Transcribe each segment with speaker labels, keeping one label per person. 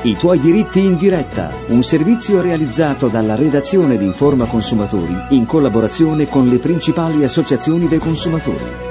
Speaker 1: I tuoi diritti in diretta, un servizio realizzato dalla redazione di Informa Consumatori in collaborazione con le principali associazioni dei consumatori.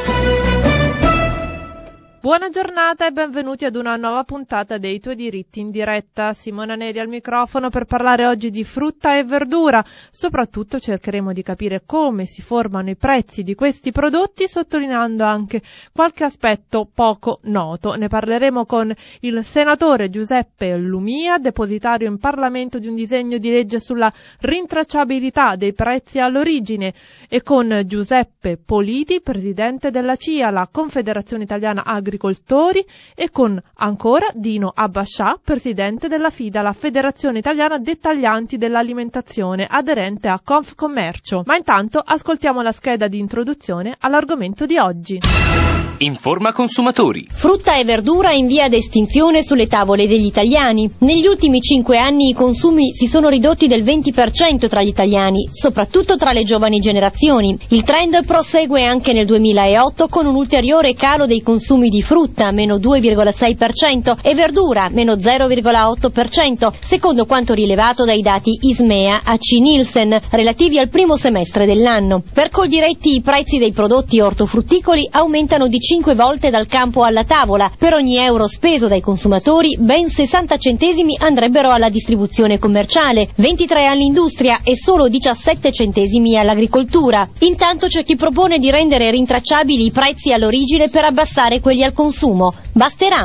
Speaker 2: Buona giornata e benvenuti ad una nuova puntata dei tuoi diritti in diretta. Simona Neri al microfono per parlare oggi di frutta e verdura. Soprattutto cercheremo di capire come si formano i prezzi di questi prodotti, sottolineando anche qualche aspetto poco noto. Ne parleremo con il senatore Giuseppe Lumia, depositario in Parlamento di un disegno di legge sulla rintracciabilità dei prezzi all'origine, e con Giuseppe Politi, presidente della CIA, la Confederazione Italiana Agricoltori, e con ancora Dino Abbascià, presidente della FIDA, la Federazione Italiana Dettaglianti dell'Alimentazione, aderente a Confcommercio. Ma intanto ascoltiamo la scheda di introduzione all'argomento di oggi.
Speaker 3: Informa Consumatori.
Speaker 4: Frutta e verdura in via d'estinzione sulle tavole degli italiani. Negli ultimi 5 anni i consumi si sono ridotti del 20% tra gli italiani, soprattutto tra le giovani generazioni. Il trend prosegue anche nel 2008 con un ulteriore calo dei consumi di frutta, meno 2,6%, e verdura, meno 0,8%, secondo quanto rilevato dai dati Ismea AC Nielsen, relativi al primo semestre dell'anno. Per Coldiretti i prezzi dei prodotti ortofrutticoli aumentano di 5 volte dal campo alla tavola. Per ogni euro speso dai consumatori, ben 60 centesimi andrebbero alla distribuzione commerciale, 23 all'industria e solo 17 centesimi all'agricoltura. Intanto c'è chi propone di rendere rintracciabili i prezzi all'origine per abbassare quelli al consumo. Basterà.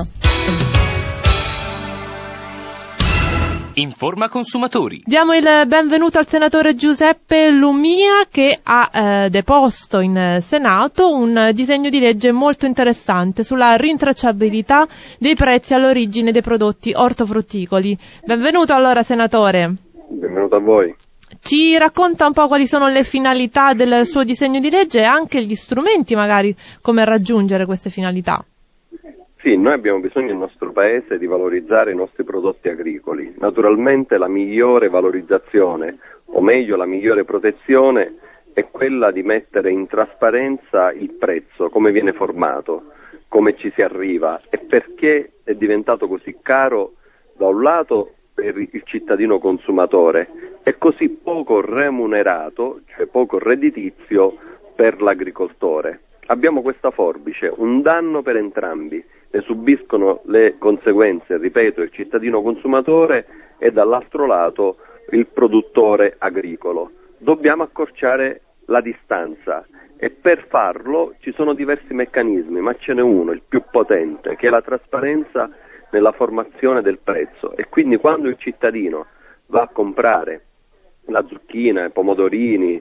Speaker 3: Informa Consumatori.
Speaker 2: Diamo il benvenuto al senatore Giuseppe Lumia, che ha deposto in Senato un disegno di legge molto interessante sulla rintracciabilità dei prezzi all'origine dei prodotti ortofrutticoli. Benvenuto allora, senatore.
Speaker 5: Benvenuto a voi.
Speaker 2: Ci racconta un po' quali sono le finalità del suo disegno di legge e anche gli strumenti magari come raggiungere queste finalità.
Speaker 5: Sì, noi abbiamo bisogno nel nostro Paese di valorizzare i nostri prodotti agricoli. Naturalmente la migliore valorizzazione, o meglio la migliore protezione, è quella di mettere in trasparenza il prezzo, come viene formato, come ci si arriva e perché è diventato così caro da un lato per il cittadino consumatore e così poco remunerato, cioè poco redditizio per l'agricoltore. Abbiamo questa forbice, un danno per entrambi, ne subiscono le conseguenze, ripeto, il cittadino consumatore e dall'altro lato il produttore agricolo. Dobbiamo accorciare la distanza e per farlo ci sono diversi meccanismi, ma ce n'è uno, il più potente, che è la trasparenza nella formazione del prezzo, e quindi quando il cittadino va a comprare la zucchina, i pomodorini,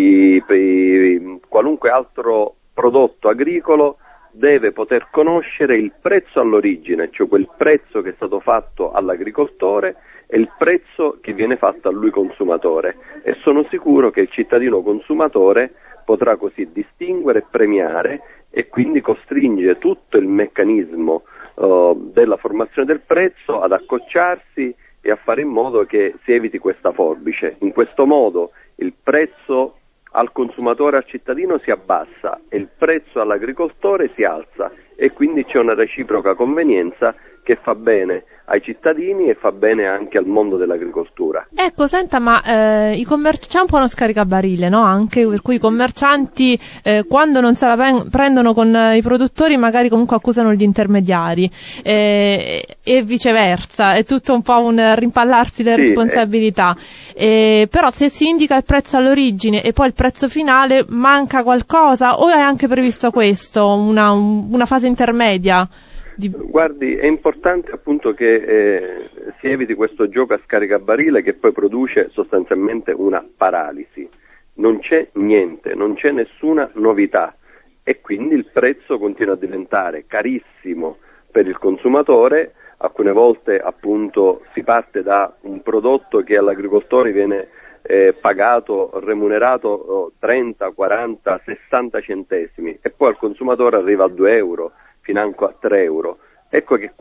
Speaker 5: qualunque altro prodotto agricolo, deve poter conoscere il prezzo all'origine, cioè quel prezzo che è stato fatto all'agricoltore e il prezzo che viene fatto a lui consumatore, e sono sicuro che il cittadino consumatore potrà così distinguere e premiare e quindi costringe tutto il meccanismo della formazione del prezzo ad accorciarsi e a fare in modo che si eviti questa forbice. In questo modo il prezzo al consumatore, al cittadino si abbassa e il prezzo all'agricoltore si alza, e quindi c'è una reciproca convenienza che fa bene ai cittadini e fa bene anche al mondo dell'agricoltura.
Speaker 2: Ecco, senta, ma c'è un po' uno scaricabarile, no? Anche per cui i commercianti quando non se la prendono con i produttori magari comunque accusano gli intermediari e viceversa, è tutto un po' un rimpallarsi le responsabilità. Però se si indica il prezzo all'origine e poi il prezzo finale, manca qualcosa o è anche previsto questo, una fase intermedia?
Speaker 5: Guardi, è importante appunto che si eviti questo gioco a scaricabarile che poi produce sostanzialmente una paralisi. Non c'è niente, non c'è nessuna novità e quindi il prezzo continua a diventare carissimo per il consumatore. Alcune volte appunto si parte da un prodotto che all'agricoltore viene pagato, remunerato 30, 40, 60 centesimi e poi al consumatore arriva a 2 euro, financo a 3 euro. Ecco che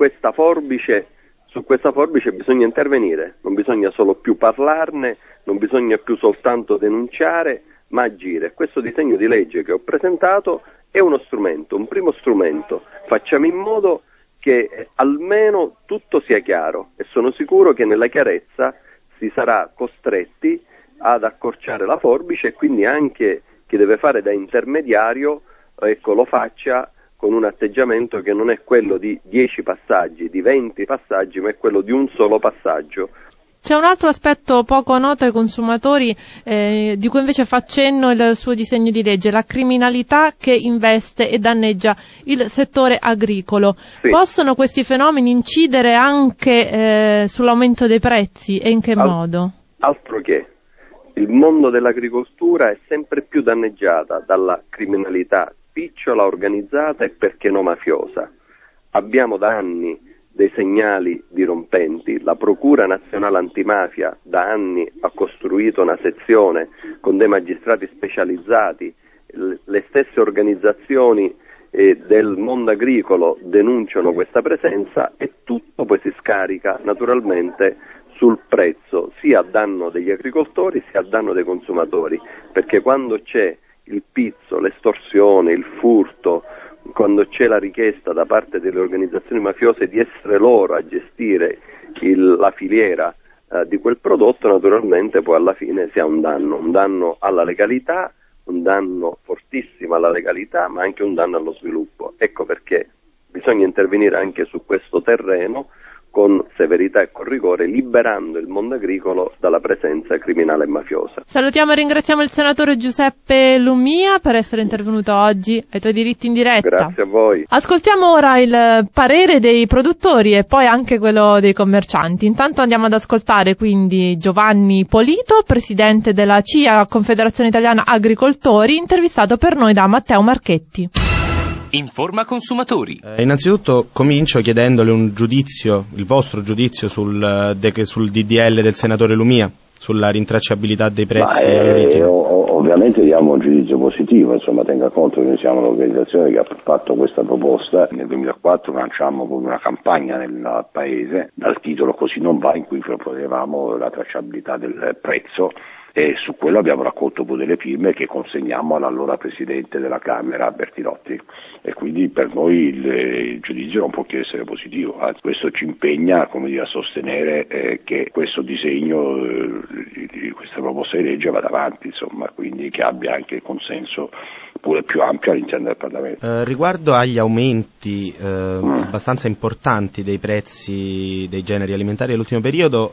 Speaker 5: su questa forbice bisogna intervenire, non bisogna solo più parlarne, non bisogna più soltanto denunciare, ma agire. Questo disegno di legge che ho presentato è uno strumento, un primo strumento. Facciamo in modo che almeno tutto sia chiaro, e sono sicuro che nella chiarezza si sarà costretti ad accorciare la forbice, e quindi anche chi deve fare da intermediario, lo faccia con un atteggiamento che non è quello di 10 passaggi, di 20 passaggi, ma è quello di un solo passaggio.
Speaker 2: C'è un altro aspetto poco noto ai consumatori, di cui invece fa cenno il suo disegno di legge: la criminalità che investe e danneggia il settore agricolo. Sì. Possono questi fenomeni incidere anche sull'aumento dei prezzi, e in che modo? Altro che.
Speaker 5: Il mondo dell'agricoltura è sempre più danneggiata dalla criminalità spicciola, organizzata e perché no mafiosa. Abbiamo da anni dei segnali dirompenti. La Procura Nazionale Antimafia da anni ha costruito una sezione con dei magistrati specializzati, le stesse organizzazioni del mondo agricolo denunciano questa presenza, e tutto poi si scarica naturalmente sul prezzo, sia a danno degli agricoltori sia a danno dei consumatori, perché quando c'è il pizzo, l'estorsione, il furto, quando c'è la richiesta da parte delle organizzazioni mafiose di essere loro a gestire la filiera di quel prodotto, naturalmente poi alla fine si ha un danno alla legalità, un danno fortissimo alla legalità, ma anche un danno allo sviluppo. Ecco perché bisogna intervenire anche su questo terreno con severità e con rigore, liberando il mondo agricolo dalla presenza criminale e mafiosa.
Speaker 2: Salutiamo e ringraziamo il senatore Giuseppe Lumia per essere intervenuto oggi ai Tuoi Diritti in Diretta.
Speaker 5: Grazie a voi.
Speaker 2: Ascoltiamo ora il parere dei produttori e poi anche quello dei commercianti. Intanto andiamo ad ascoltare quindi Giovanni Polito, presidente della CIA, Confederazione Italiana Agricoltori, intervistato per noi da Matteo Marchetti.
Speaker 3: Informa consumatori.
Speaker 6: Innanzitutto comincio chiedendole un giudizio, il vostro giudizio sul DDL del senatore Lumia, sulla rintracciabilità dei prezzi all'origine.
Speaker 7: Ovviamente diamo un giudizio positivo, insomma tenga conto che noi siamo l'organizzazione che ha fatto questa proposta. Nel 2004 lanciammo proprio una campagna nel paese dal titolo "Così non va", in cui proponevamo la tracciabilità del prezzo, e su quello abbiamo raccolto poi delle firme che consegniamo all'allora Presidente della Camera Bertinotti, e quindi per noi il giudizio non può che essere positivo. Questo ci impegna, a sostenere che questo disegno di questa proposta di legge vada avanti, insomma, quindi che abbia anche il consenso pure più ampio all'interno del Parlamento.
Speaker 6: Riguardo agli aumenti abbastanza importanti dei prezzi dei generi alimentari nell'ultimo periodo,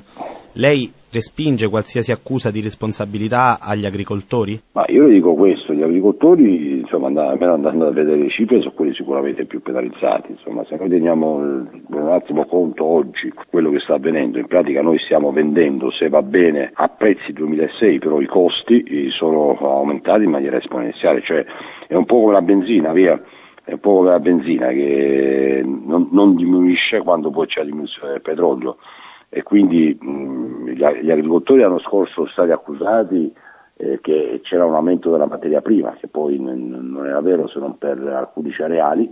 Speaker 6: lei respinge qualsiasi accusa di responsabilità agli agricoltori?
Speaker 7: Ma io le dico questo: gli agricoltori, insomma, andando a vedere le cifre, sono quelli sicuramente più penalizzati. Insomma, se noi teniamo un attimo conto oggi quello che sta avvenendo, in pratica noi stiamo vendendo, se va bene, a prezzi 2006, però i costi sono aumentati in maniera esponenziale, cioè è un po' come la benzina, via. È un po' come la benzina che non diminuisce quando poi c'è la diminuzione del petrolio. E quindi gli agricoltori l'anno scorso sono stati accusati che c'era un aumento della materia prima, che poi non era vero, se non per alcuni cereali,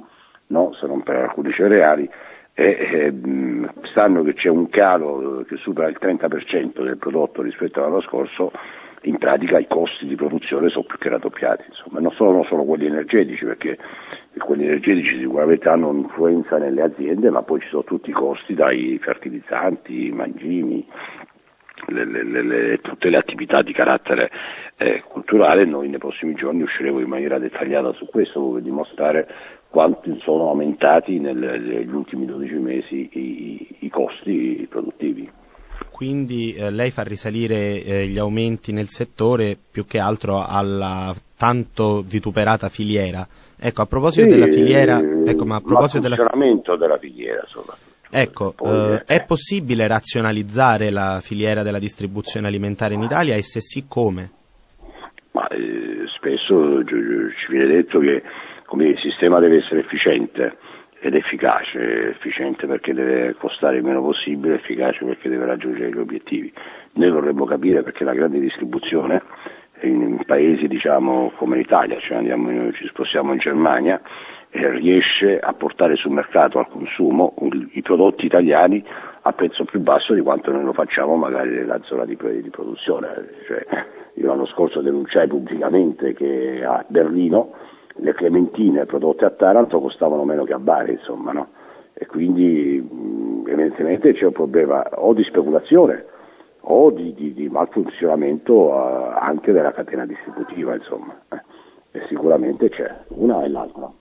Speaker 7: e quest'anno che c'è un calo che supera il 30% del prodotto rispetto all'anno scorso, in pratica i costi di produzione sono più che raddoppiati, insomma. Non sono solo quelli energetici, perché quelli energetici sicuramente hanno un'influenza nelle aziende, ma poi ci sono tutti i costi, dai fertilizzanti, i mangimi, tutte le attività di carattere culturale. Noi nei prossimi giorni usciremo in maniera dettagliata su questo per dimostrare quanto sono aumentati negli ultimi 12 mesi i costi produttivi.
Speaker 6: Quindi lei fa risalire gli aumenti nel settore più che altro alla tanto vituperata filiera. Ecco, a proposito della filiera,
Speaker 7: funzionamento della filiera,
Speaker 6: ecco, è possibile razionalizzare la filiera della distribuzione alimentare in Italia, e se sì, come?
Speaker 7: Ma spesso ci viene detto che il sistema deve essere efficiente ed efficace perché deve costare il meno possibile, efficace perché deve raggiungere gli obiettivi. Noi vorremmo capire perché la grande distribuzione in paesi come l'Italia, ci spostiamo in Germania, riesce a portare sul mercato al consumo i prodotti italiani a prezzo più basso di quanto noi lo facciamo magari nella zona di produzione. Io l'anno scorso denunciai pubblicamente che a Berlino le clementine prodotte a Taranto costavano meno che a Bari, insomma, no? e quindi evidentemente c'è un problema o di speculazione o di malfunzionamento anche della catena distributiva, insomma, e sicuramente c'è una e l'altra.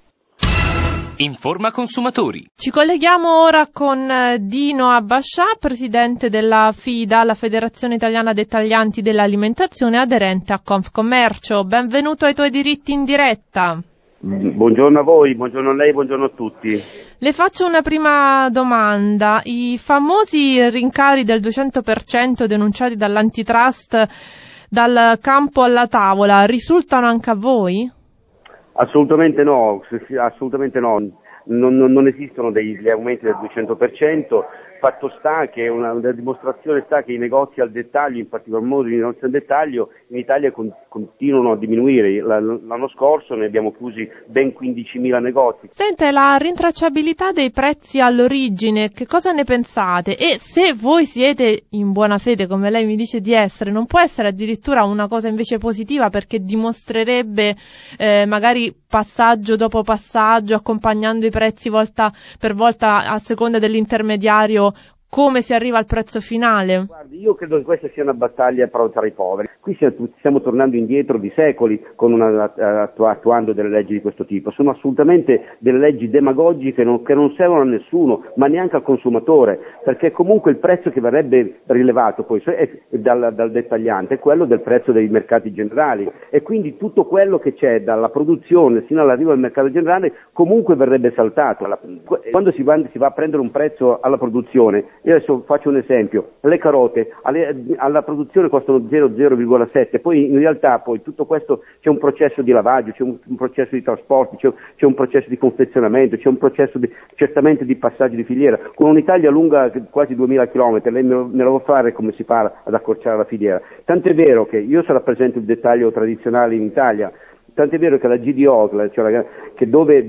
Speaker 3: Informa consumatori.
Speaker 2: Ci colleghiamo ora con Dino Abbascià, presidente della FIDA, la Federazione Italiana Dettaglianti dell'Alimentazione, aderente a Confcommercio. Benvenuto ai Tuoi Diritti in diretta.
Speaker 8: Buongiorno a voi, buongiorno a lei, buongiorno a tutti.
Speaker 2: Le faccio una prima domanda. I famosi rincari del 200% denunciati dall'antitrust dal campo alla tavola risultano anche a voi?
Speaker 8: Assolutamente no, assolutamente no. Non esistono degli aumenti del 200%, fatto sta che una dimostrazione sta che i negozi al dettaglio, in particolar modo i negozi al dettaglio, in Italia continuano a diminuire. L'anno scorso ne abbiamo chiusi ben 15.000 negozi.
Speaker 2: Sente, la rintracciabilità dei prezzi all'origine, che cosa ne pensate? E se voi siete in buona fede, come lei mi dice di essere, non può essere addirittura una cosa invece positiva, perché dimostrerebbe magari passaggio dopo passaggio, accompagnando i prezzi volta per volta a seconda dell'intermediario, come si arriva al prezzo finale?
Speaker 8: Guardi, io credo che questa sia una battaglia però tra i poveri. Qui stiamo tornando indietro di secoli attuando delle leggi di questo tipo. Sono assolutamente delle leggi demagogiche che non servono a nessuno, ma neanche al consumatore, perché comunque il prezzo che verrebbe rilevato poi dal dettagliante è quello del prezzo dei mercati generali, e quindi tutto quello che c'è dalla produzione fino all'arrivo al mercato generale comunque verrebbe saltato. Quando si va a prendere un prezzo alla produzione, io adesso faccio un esempio: le carote alla produzione costano 0,7, poi in realtà poi tutto questo c'è un processo di lavaggio, c'è un processo di trasporti, c'è un processo di confezionamento, c'è un processo certamente di passaggio di filiera. Con un'Italia lunga quasi 2000 km, lei me lo può fare come si fa ad accorciare la filiera? Tant'è vero che io rappresento il dettaglio tradizionale in Italia. Tant'è vero che la GDO, cioè che dove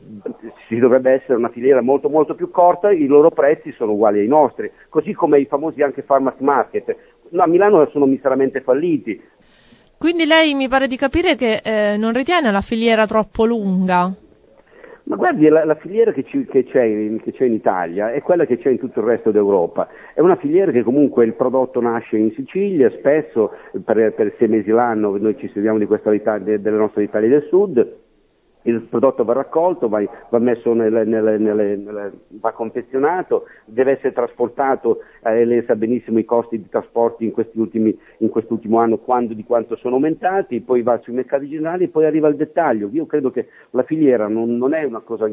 Speaker 8: si dovrebbe essere una filiera molto molto più corta, i loro prezzi sono uguali ai nostri, così come i famosi anche farmers market. No, a Milano sono miseramente falliti.
Speaker 2: Quindi lei mi pare di capire che non ritiene la filiera troppo lunga?
Speaker 8: Ma guardi, la filiera che c'è in Italia è quella che c'è in tutto il resto d'Europa. È una filiera che comunque il prodotto nasce in Sicilia, spesso per 6 mesi l'anno noi ci serviamo di questa delle nostre Italie del Sud. Il prodotto va raccolto, va messo va confezionato, deve essere trasportato, lei sa benissimo i costi di trasporti in quest'ultimo anno di quanto sono aumentati, poi va sui mercati generali e poi arriva al dettaglio. Io credo che la filiera non è una cosa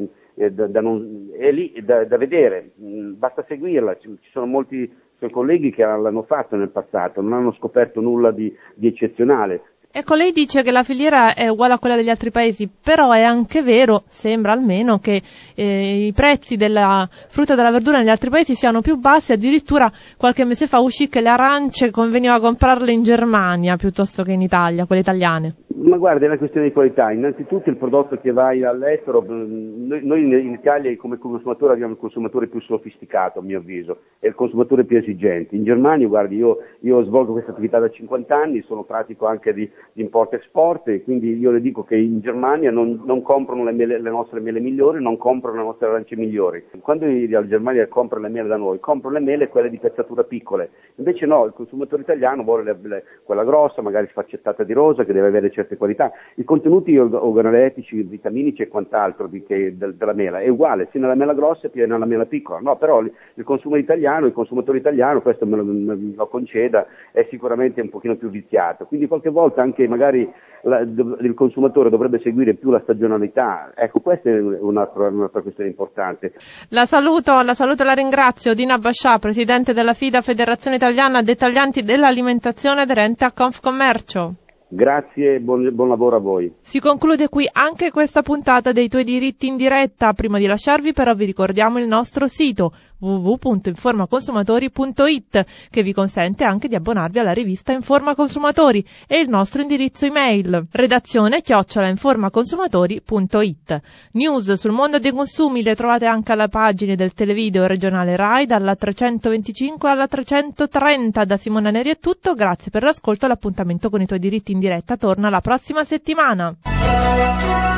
Speaker 8: è lì da vedere, basta seguirla. Ci sono molti suoi colleghi che l'hanno fatto nel passato, non hanno scoperto nulla di eccezionale.
Speaker 2: Ecco, lei dice che la filiera è uguale a quella degli altri paesi, però è anche vero, sembra almeno, che i prezzi della frutta e della verdura negli altri paesi siano più bassi. Addirittura qualche mese fa uscì che le arance conveniva comprarle in Germania piuttosto che in Italia, quelle italiane.
Speaker 8: Ma guarda, è una questione di qualità. Innanzitutto il prodotto che vai all'estero, noi in Italia come consumatore abbiamo il consumatore più sofisticato, a mio avviso, e il consumatore più esigente. In Germania, guardi, io svolgo questa attività da 50 anni, sono pratico anche di import-export, e quindi io le dico che in Germania non comprano le nostre mele migliori, non comprano le nostre arance migliori. Quando la Germania compra le mele da noi, comprano le mele quelle di pezzatura piccole. Invece no, il consumatore italiano vuole quella grossa, magari sfaccettata di rosa, che deve avere certe qualità. I contenuti organolettici, vitaminici e quant'altro della mela è uguale sia nella mela grossa che nella mela piccola. No, però il consumatore italiano, questo me lo conceda, è sicuramente un pochino più viziato. Quindi qualche volta anche magari il consumatore dovrebbe seguire più la stagionalità. Ecco, questa è un'altra questione importante.
Speaker 2: La saluto e la ringrazio. Dino Abbascià, presidente della FIDA, Federazione Italiana Dettaglianti dell'Alimentazione, aderente a Confcommercio.
Speaker 8: Grazie e buon lavoro a voi.
Speaker 2: Si conclude qui anche questa puntata dei Tuoi Diritti in diretta. Prima di lasciarvi però vi ricordiamo il nostro sito www.informaconsumatori.it, che vi consente anche di abbonarvi alla rivista Informa Consumatori, e il nostro indirizzo email redazione@informaconsumatori.it. News sul mondo dei consumi le trovate anche alla pagina del televideo regionale Rai dalla 325 alla 330. Da Simona Neri è tutto, grazie per l'ascolto. L'appuntamento con i Tuoi Diritti in diretta torna la prossima settimana.